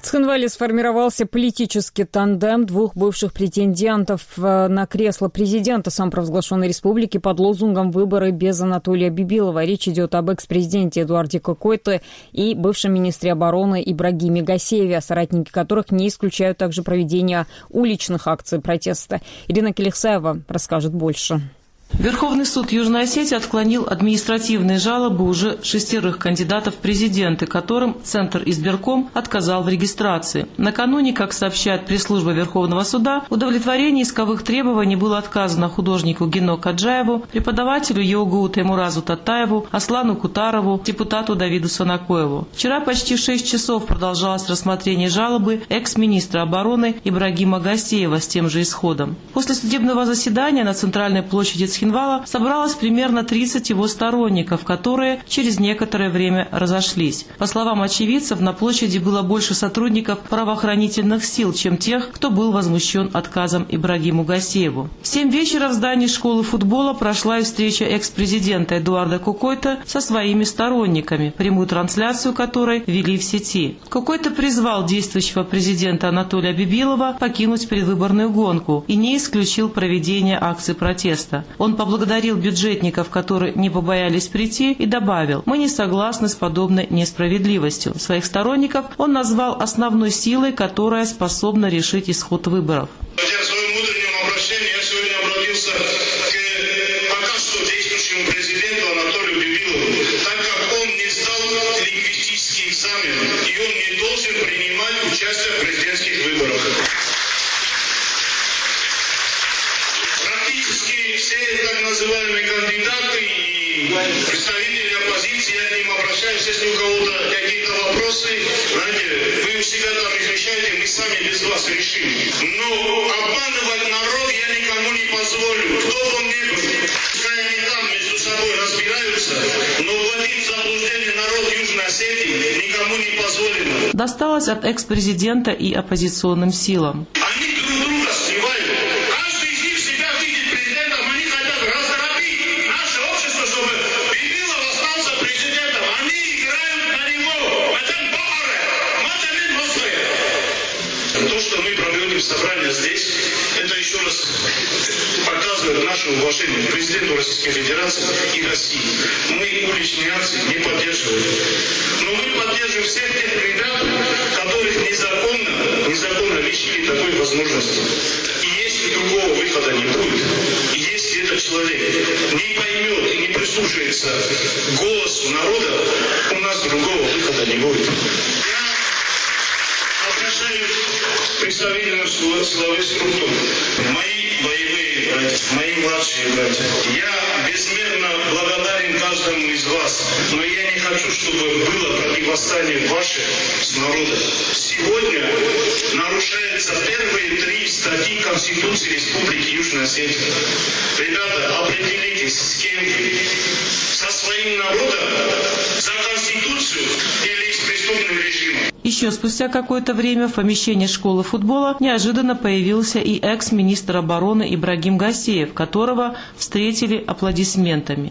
В Цхинвале сформировался политический тандем двух бывших претендентов на кресло президента самопровозглашенной республики под лозунгом «Выборы без Анатолия Бибилова». Речь идет об экс-президенте Эдуарде Кокойте и бывшем министре обороны Ибрагиме Гасееве, соратники которых не исключают также проведение уличных акций протеста. Ирина Келихсаева расскажет больше. Верховный суд Южной Осетии отклонил административные жалобы уже 6 кандидатов в президенты, которым Центр избирком отказал в регистрации. Накануне, как сообщает пресс-служба Верховного суда, удовлетворение исковых требований было отказано художнику Гено Каджаеву, преподавателю ЙОГУ Теймуразу Татаеву, Аслану Кутарову, депутату Давиду Санакоеву. Вчера почти 6 часов продолжалось рассмотрение жалобы экс-министра обороны Ибрагима Гасеева с тем же исходом. После судебного заседания на центральной площади Цхинвала собралось примерно 30 его сторонников, которые через некоторое время разошлись. По словам очевидцев, на площади было больше сотрудников правоохранительных сил, чем тех, кто был возмущен отказом Ибрагиму Гасееву. В 7 вечера в здании школы футбола прошла и встреча экс-президента Эдуарда Кокойте со своими сторонниками, прямую трансляцию которой вели в сети. Кокойте призвал действующего президента Анатолия Бибилова покинуть предвыборную гонку и не исключил проведение акций протеста. Он поблагодарил бюджетников, которые не побоялись прийти, и добавил: «Мы не согласны с подобной несправедливостью». Своих сторонников он назвал основной силой, которая способна решить исход выборов. В своем утреннем обращении я сегодня обратился к пока что действующему президенту Анатолию Бибилову, так как он не сдал лингвистический экзамен, и он не должен принимать участие в президентских выборах. Все так называемые кандидаты и представители оппозиции, я к ним обращаюсь, если у кого-то какие-то вопросы, знаете, вы у себя там их решаете, мы сами без вас решим. Но обманывать народ я никому не позволю. Кто бы он ни был, пускай они там между собой разбираются, но вводить в заблуждение народ Южной Осетии никому не позволено. Досталось от экс-президента и оппозиционным силам. Они друг друга сливают. Каждый из них себя видит президентом, они хотят раздробить наше общество, чтобы Бибилов остался президентом. Они играют на него. То, что мы проводим собрание здесь, это еще раз показывает наше уважение к президенту Российской Федерации и России. Мы уличные акции не поддерживаем. Но мы поддерживаем всех тех ребят, которых незаконно лишили такой возможности. И если другого выхода не будет, и если этот человек не поймет и не прислушается к голосу народа, у нас другого выхода не будет. Я обращаюсь к представителям силовых структур. Мои боевые братья, мои младшие братья, я безмерно благодарен каждому из вас, но я не хочу, чтобы было противостояние ваше с народом. Сегодня нарушаются первые 3 статьи Конституции Республики Южная Осетия. Ребята, определитесь, с кем вы. Со своим народом, за Конституцию или с преступным режимом. Еще спустя какое-то время в помещении школы футбола неожиданно появился и экс-министр обороны Ибрагим Гасеев, которого встретили аплодисментами.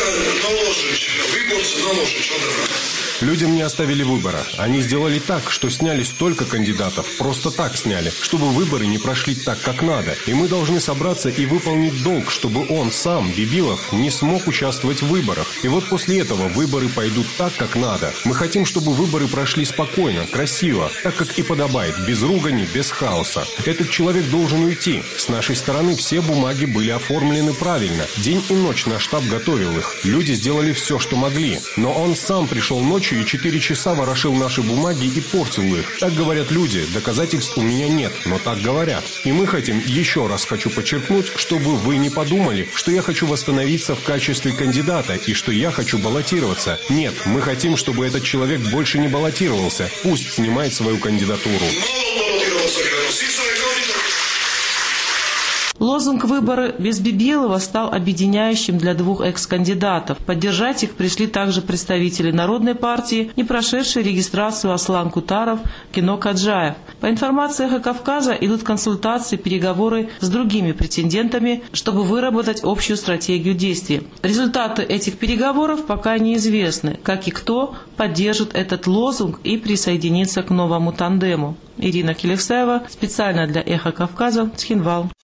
Людям не оставили выбора. Они сделали так, что сняли столько кандидатов, просто так сняли, чтобы выборы не прошли так, как надо. И мы должны собраться и выполнить долг, чтобы он сам, Бибилов, не смог участвовать в выборах. И вот после этого выборы пойдут так, как надо. Мы хотим, чтобы выборы прошли спокойно, красиво, так, как и подобает, без ругани, без хаоса. Этот человек должен уйти. С нашей стороны все бумаги были оформлены правильно. День и ночь наш штаб готовил их. Люди сделали все, что могли. Но он сам пришел ночью и 4 часа ворошил наши бумаги и портил их. Так говорят люди, доказательств у меня нет, но так говорят. И мы хотим, еще раз хочу подчеркнуть, чтобы вы не подумали, что я хочу восстановиться в качестве кандидата и что я хочу баллотироваться. Нет, мы хотим, чтобы этот человек больше не баллотировался. Пусть снимает свою кандидатуру. Лозунг «Выборы без Бибилова» стал объединяющим для двух экс-кандидатов. Поддержать их пришли также представители Народной партии, не прошедшие регистрацию Аслан Кутаров, Кино Каджаев. По информации «Эхо Кавказа» идут консультации, переговоры с другими претендентами, чтобы выработать общую стратегию действий. Результаты этих переговоров пока неизвестны, как и кто поддержит этот лозунг и присоединится к новому тандему. Ирина Келевсаева, специально для «Эхо Кавказа», Цхинвал.